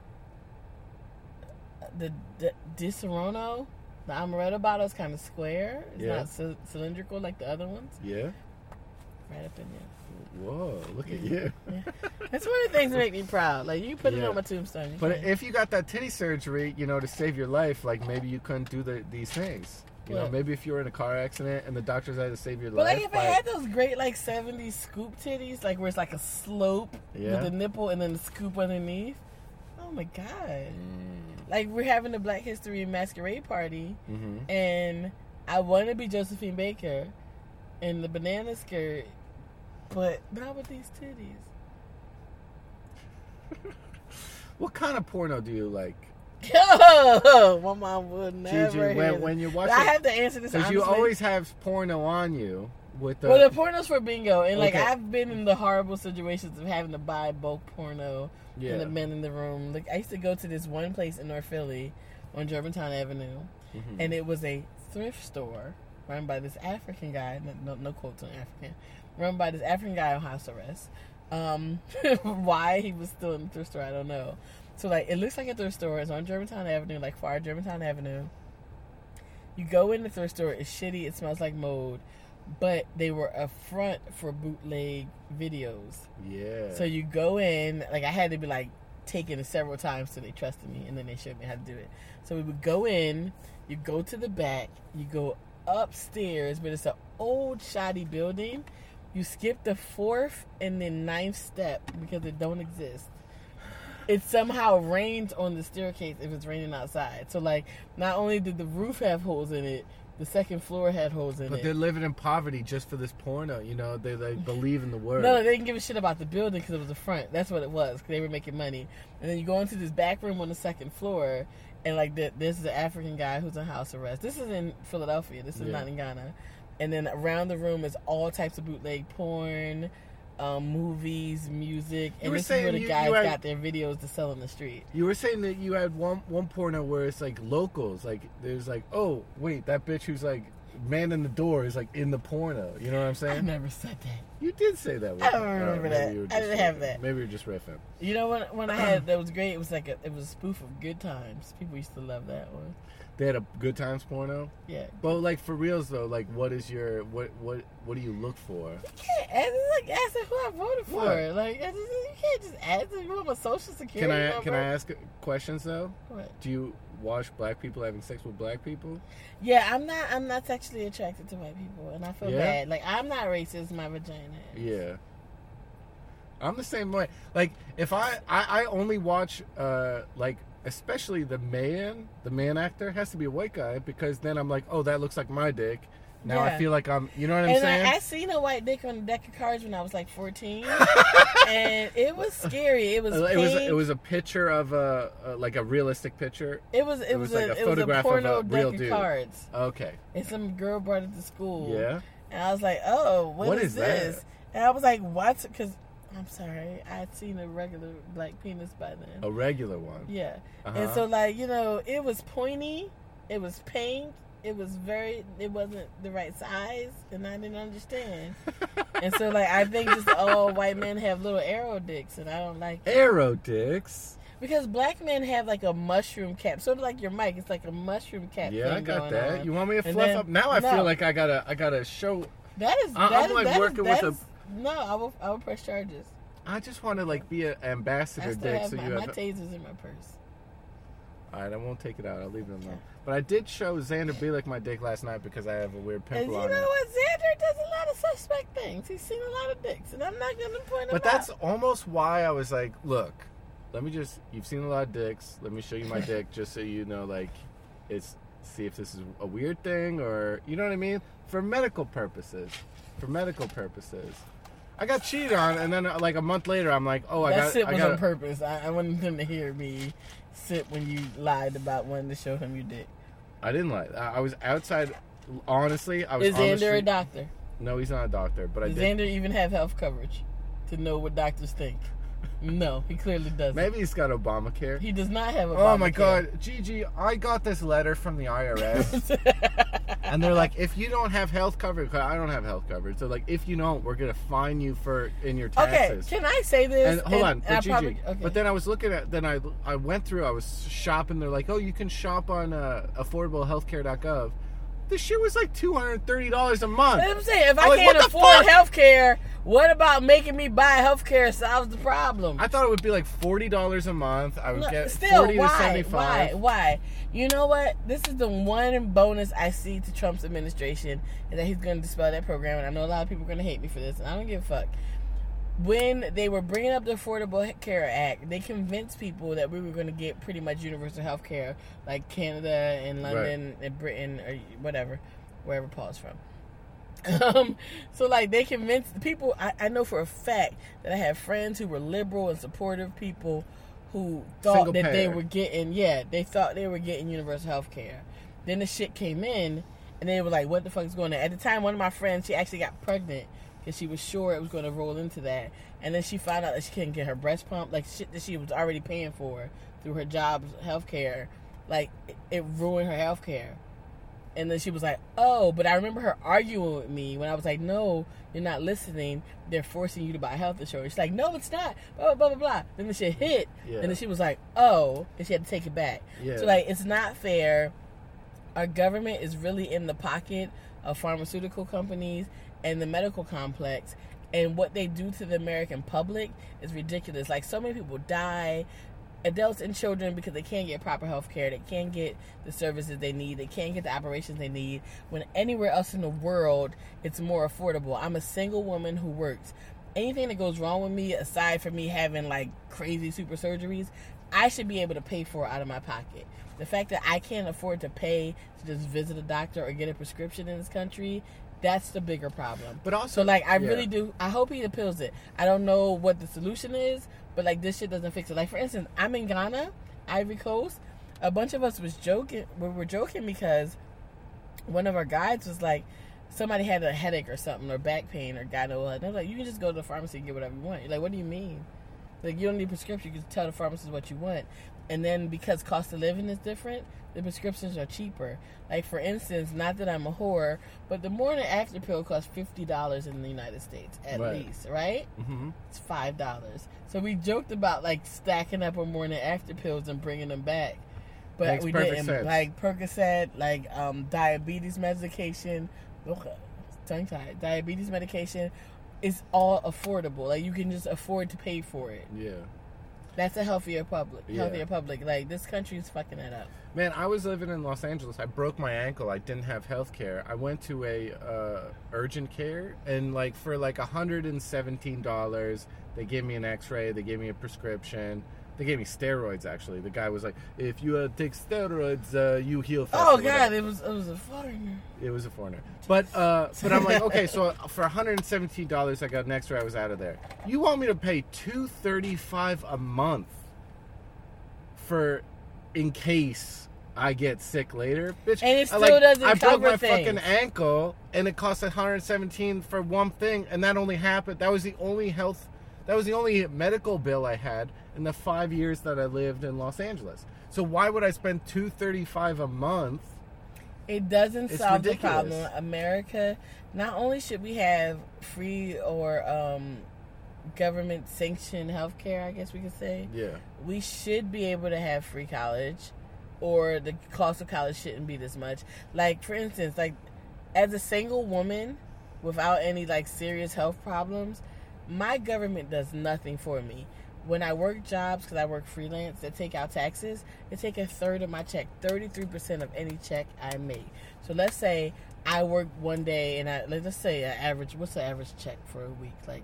the, the Di Serono. The amaretto bottle is kind of square. It's Yeah. not c- cylindrical like the other ones. Yeah. Right up in there. Whoa! Look at you. Yeah. That's one of the things that make me proud. Like, you put it Yeah. on my tombstone. You But can. if you got that titty surgery, you know, to save your life, like maybe you couldn't do the, these things. You know, What? maybe if you were in a car accident and the doctors had to save your But life. like if by- I had those great like seventies scoop titties, like where it's like a slope Yeah. with a nipple and then the scoop underneath. Oh my god! Mm. Like we're having a Black History Masquerade party, Mhm. and I want to be Josephine Baker in the banana skirt, but not with these titties. What kind of porno do you like? Yo, my mom would never. Gigi, hear when, this. when you're But watching, I have to answer this because you honestly. always have porno on you with the. Well, the porno's for bingo, and like Okay. I've been in the horrible situations of having to buy bulk porno yeah. and the men in the room. Like I used to go to this one place in North Philly on Germantown Avenue, Mhm. and it was a thrift store run by this African guy. No, no quotes on African. Run by this African guy on house arrest. Um, why he was still in the thrift store, I don't know. So like, it looks like a thrift store. It's on Germantown Avenue, like far Germantown Avenue. You go in the thrift store. It's shitty. It smells like mold. But they were a front for bootleg videos. Yeah. So you go in, like I had to be like taken it several times so they trusted me, and then they showed me how to do it. So we would go in, you go to the back, you go upstairs, but it's an old shoddy building. You skip the fourth and then ninth step because it don't exist. It somehow rains on the staircase if it's raining outside. So like, not only did the roof have holes in it, the second floor had holes in But it. they're living in poverty just for this porno. You know, they like believe in the word. No, they didn't give a shit about the building because it was the front. That's what it was. 'Cause they were making money. And then you go into this back room on the second floor, and like the, this is an African guy who's on house arrest. This is in Philadelphia. This is Yeah. not in Ghana. And then around the room is all types of bootleg porn, um, movies, music, You and were this is saying where the you- guys you had- got their videos to sell on the street. You were saying that you had one one porno where it's like locals. Like there's like, oh wait, that bitch who's like man in the door is like in the porno. You know what I'm I saying? never said that. You did say that. I don't Oh, remember maybe that. you were I just didn't have riffing. that. Maybe you're just riffing. You know when when I had that was great. It was like a, it was a spoof of Good Times. People used to love that one. They had a Good Times porno. Yeah. But like for reals though, like what is your what what what do you look for? It's like asking who I voted for. What? Like I just, you can't just ask if you want my social security Can I number. can I ask questions though? What? Do you watch black people having sex with black people? Yeah, I'm not. I'm not sexually attracted to white people, and I feel Yeah? bad. Like I'm not racist. My vagina is. Yeah. I'm the same way. Like if I I, I only watch uh like especially the man, the man actor has to be a white guy because then I'm like, oh, that looks like my dick. Now I Yeah. feel like I'm, you know what I'm And saying? I, I seen a white dick on a deck of cards when I was like fourteen, and it was scary. It was it was pink. it was a picture of a, a like a realistic picture. It was it, it was, was a, like a it was a photograph of porno a deck real of dude. cards, Okay. and some girl brought it to school. Yeah. And I was like, oh, what, What is, is this? that? And I was like, what? Because I'm sorry, I'd seen a regular black penis by then. A regular one. Yeah. Uh-huh. And so, like, you know, it was pointy, it was pink, it was very, it wasn't the right size, and I didn't understand. And so, like, I think just all white men have little arrow dicks, and I don't like it. Arrow dicks. Because black men have, like, a mushroom cap, sort of like your mic. It's like a mushroom cap. Yeah, I thing got going that. on. You want me to And fluff then- up? Now I no. feel like I gotta I gotta show. That is, I- I'm, that is, like, that is- working that with a- is- No, I will, I will press charges. I just want to like be an I ambassador still dick, have so my, you my have. taser's in my purse. All right, I won't take it out. I'll leave it alone. Okay. But I did show Xander Bielek my dick last night because I have a weird And pimple you on know it. what? Xander does a lot of suspect things. He's seen a lot of dicks, and I'm not going to point But them that's out. almost why I was like, look, let me just. You've seen a lot of dicks. Let me show you my dick, just so you know, like, it's see if this is a weird thing or you know what I mean for medical purposes. For medical purposes. I got cheated on, and then uh, like a month later, I'm like, oh, I That got. sit I was got on purpose. I, I wanted him to hear me sit when you lied about wanting to show him your dick. I didn't lie. I, I was outside. Honestly, I was. Is on the Xander a street. doctor? No, he's not a doctor, but I Does did. Xander even have health coverage to know what doctors think? No, he clearly doesn't. Maybe he's got Obamacare. He does not have a. Oh my God, Gigi! I got this letter from the I R S, and they're like, if you don't have health coverage, 'cause I don't have health coverage. So like, if you don't, we're gonna fine you for in your Okay, taxes. can I say this? And hold on, but I Gigi. probably- okay. But then I was looking at, then I I went through. I was shopping. They're like, oh, you can shop on uh, affordable healthcare dot gov. This shit was like two hundred thirty dollars a month. I'm saying, if I I'm like, can't what the afford fuck? health care, what about making me buy health care solves the problem? I thought it would be like forty dollars a month. I would No, get still, forty to why? seventy-five. Why? Why? You know what? This is the one bonus I see to Trump's administration is that he's going to dispel that program. And I know a lot of people are going to hate me for this, and I don't give a fuck. When they were bringing up the Affordable Care Act, they convinced people that we were going to get pretty much universal health care, like Canada and London and Britain or whatever, wherever Paul's from. Um, so like they convinced people. I, I know for a fact that I have friends who were liberal and supportive people who thought Single that they payer. were getting, yeah, they thought they were getting universal health care. Then the shit came in, and they were like, "What the fuck is going on?" At the time, one of my friends, she actually got pregnant because she was sure it was going to roll into that, and then she found out that she couldn't get her breast pump, like shit that she was already paying for through her job's health care. like it, it ruined her health care. And then she was like, oh, but I remember her arguing with me when I was like, no, you're not listening. They're forcing you to buy health insurance. She's like, no, it's not. Blah, blah, blah, blah. Then the shit hit. Yeah. And then she was like, oh. And she had to take it back. Yeah. So, like, it's not fair. Our government is really in the pocket of pharmaceutical companies and the medical complex. And what they do to the American public is ridiculous. Like, so many people die, adults and children, because they can't get proper health care. They can't get the services they need. They can't get the operations they need. When anywhere else in the world, it's more affordable. I'm a single woman who works. Anything that goes wrong with me, aside from me having, like, crazy super surgeries, I should be able to pay for it out of my pocket. The fact that I can't afford to pay to just visit a doctor or get a prescription in this country, that's the bigger problem. But also, so, like, I yeah. really do, I hope he appeals it. I don't know what the solution is, but, like, this shit doesn't fix it. Like, for instance, I'm in Ghana, Ivory Coast. A bunch of us was joking. We were joking because one of our guides was like, somebody had a headache or something, or back pain, or God knows what. And I was like, you can just go to the pharmacy and get whatever you want. You're like, what do you mean? Like, you don't need a prescription. You can tell the pharmacist what you want. And then because cost of living is different, the prescriptions are cheaper. Like, for instance, not that I'm a whore, but the morning after pill costs fifty dollars in the United States, at Right. least, right? Mm-hmm. It's five dollars. So we joked about, like, stacking up our morning after pills and bringing them back. But Makes we perfect didn't. sense. Like, Percocet, like, um, diabetes medication, tongue-tied, diabetes medication is all affordable. Like, you can just afford to pay for it. Yeah. That's a healthier public. Yeah. Healthier public. Like, this country is fucking that up. Man, I was living in Los Angeles. I broke my ankle. I didn't have health care. I went to a uh, urgent care, and like for like one hundred seventeen dollars, they gave me an X-ray. They gave me a prescription. They gave me steroids. Actually, the guy was like, "If you uh, take steroids, uh, you heal fast." Oh or whatever. God, it was it was a foreigner. It was a foreigner. But uh, but I'm like, okay, so for one hundred seventeen dollars, I got an X-ray. I was out of there. You want me to pay two hundred thirty-five dollars a month for, in case I get sick later, bitch? And it still I, like, doesn't I broke cover my things. fucking ankle, and it cost one hundred seventeen dollars for one thing, and that only happened. That was the only health. That was the only medical bill I had in the five years that I lived in Los Angeles. So why would I spend two hundred thirty-five dollars a month? It doesn't It's solve ridiculous. the problem. America, not only should we have free or um, government sanctioned health care, I guess we could say, Yeah. we should be able to have free college, or the cost of college shouldn't be this much. Like, for instance, like, as a single woman without any, like, serious health problems, my government does nothing for me. When I work jobs, because I work freelance, that take out taxes, they take a third of my check, thirty-three percent of any check I make. So let's say I work one day, and I let's say an average, what's the average check for a week? Like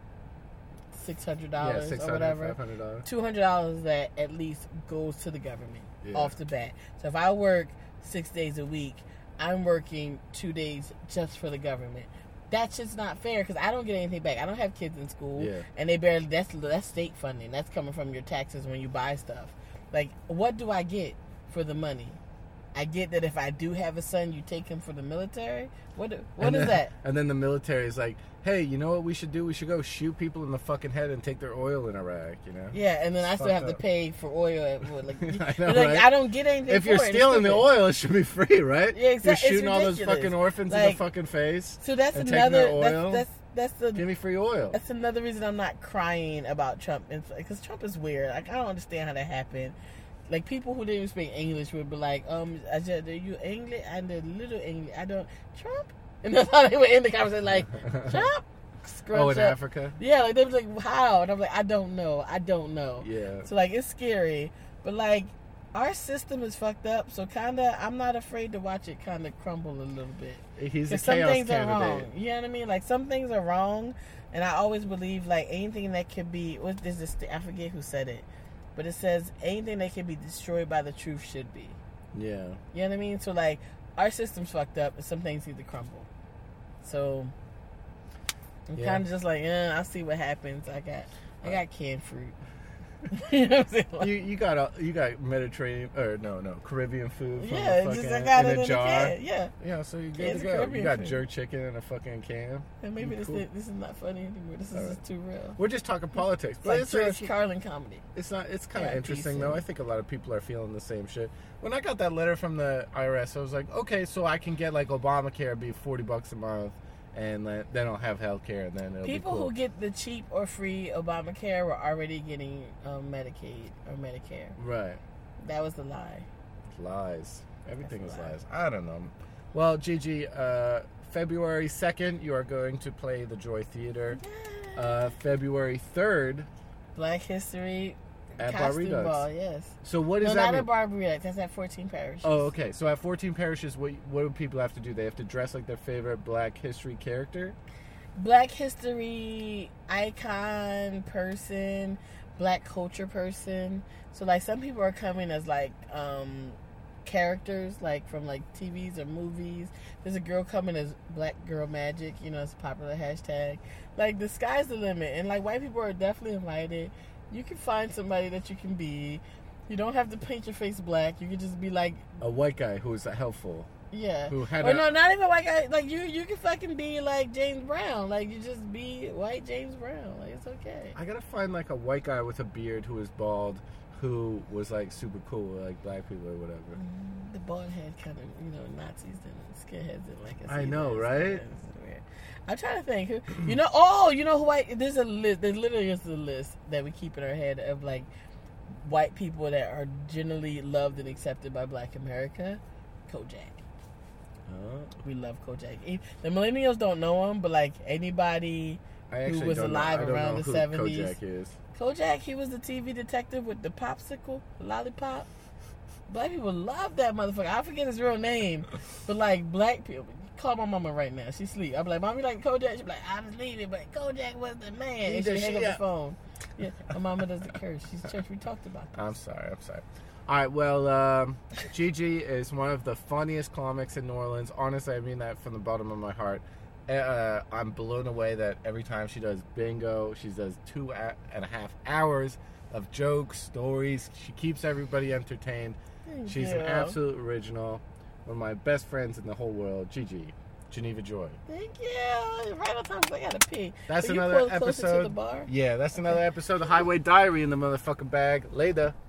six hundred dollars Yeah, six or hundred whatever. dollars, five hundred dollars. two hundred dollars that at least goes to the government Yeah. off the bat. So if I work six days a week, I'm working two days just for the government. That's just not fair, because I don't get anything back. I don't have kids in school, Yeah. and they barely, that's that's state funding. That's coming from your taxes when you buy stuff. Like, what do I get for the money? I get that if I do have a son, you take him for the military? What What And is then, that? And then the military is like, hey, you know what we should do? We should go shoot people in the fucking head and take their oil in Iraq, you know? Yeah, and then I still fucked have to up. pay for oil. At, what, like, I know, like, right? I don't get anything If for you're it. It's stealing the stupid. oil, it should be free, right? Yeah, exact- You're it's shooting all those ridiculous. fucking orphans in the Like, fucking face. So that's and taking another. their oil. That's that's that's Give the me free oil. that's another reason I'm not crying about Trump, because Trump is weird. Like, I don't understand how that happened. Like, people who didn't speak English would be like, um, I just, are you English? I know little English. I don't Trump, and that's how they would end the conversation. Like, Trump. Scrunch Oh, in up. Africa? Yeah, like they was like, how? And I'm like, I don't know. I don't know. Yeah. So, like, it's scary, but like, our system is fucked up. So kind of, I'm not afraid to watch it kind of crumble a little bit. He's a Because some chaos things are wrong. candidate. You know what I mean? Like, some things are wrong, and I always believe, like, anything that could be, what is this? I forget who said it, but it says anything that can be destroyed by the truth should be. Yeah. You know what I mean? So, like, our system's fucked up, and some things need to crumble. So I'm Yeah. kind of just like, eh, I'll see what happens. I got, I got canned fruit. You know what I'm saying? Like, You you got a, you got Mediterranean or no no Caribbean food from yeah, a it's fucking, just I got in it a in jar. a can. Yeah, Yeah, so you Yeah, good it's to go. Caribbean You got food. jerk chicken in a fucking can. and maybe this Cool. this is not funny anymore. This is All just too real. We're just talking politics, It's but like it's, George it's, Carlin comedy. it's not. It's kind of Yeah, interesting decent. though. I think a lot of people are feeling the same shit. When I got that letter from the I R S, I was like, okay, so I can get like Obamacare, be forty bucks a month, and then then I'll have health care, and then it'll People be cool. who get the cheap or free Obamacare were already getting um, Medicaid or Medicare. Right. That was the lie. Lies. Everything is That's a lie. lies. I don't know. Well, Gigi, uh, February second, you are going to play the Joy Theater. Uh, February third Black History at costume Barbie ball. Ducks. Yes. So what No, does not that mean? at Barbary Ducks. That's at fourteen parishes. Oh, okay. So at fourteen parishes, what what do people have to do? They have to dress like their favorite Black History character? Black history icon person, Black culture person. So like some people are coming as like um characters like from like T Vs or movies. There's a girl coming as Black Girl Magic, you know, it's a popular hashtag. Like the sky's the limit, and like white people are definitely invited. You can find somebody that you can be. You don't have to paint your face black. You can just be like, A white guy who is helpful. yeah. Who had or a- no, not even white guy. Like you, you can fucking be like James Brown. Like you just be white James Brown. Like it's okay. I gotta find like a white guy with a beard who is bald, who was like super cool with like black people or whatever. Mm, The bald head kind of, you know, Nazis and skinheads didn't like us. I either. know, It's right? weird. It's weird. I'm trying to think. Who, you know? Oh, you know who? I, there's a list. There literally is a list that we keep in our head of like white people that are generally loved and accepted by Black America. Kojak. Huh? We love Kojak. E- The millennials don't know him, but like anybody I actually was don't know- alive I don't around know the who seventies. Kojak is. Kojak, he was the T V detective with the popsicle, the lollipop. Black people love that motherfucker. I forget his real name, but like black people. Call my mama right now. She sleep. I'm like, Mommy, like Kojak. She be like, I was leaving, but Kojak was the man. He And the she hang up shit. the phone. Yeah, my mama doesn't curse. She's church. We talked about this. I'm sorry. I'm sorry. All right. Well, um, Gigi is one of the funniest comics in New Orleans. Honestly, I mean that from the bottom of my heart. Uh, I'm blown away that every time she does bingo, she does two a- and a half hours of jokes, stories. She keeps everybody entertained. Thank She's you. an absolute original. One of my best friends in the whole world, Gigi, Geneva Joy. Thank you. Right on time 'cause I gotta pee. That's Can you another pull closer to episode. the bar? Yeah, that's another episode of Highway Diary in the motherfucking bag. Later.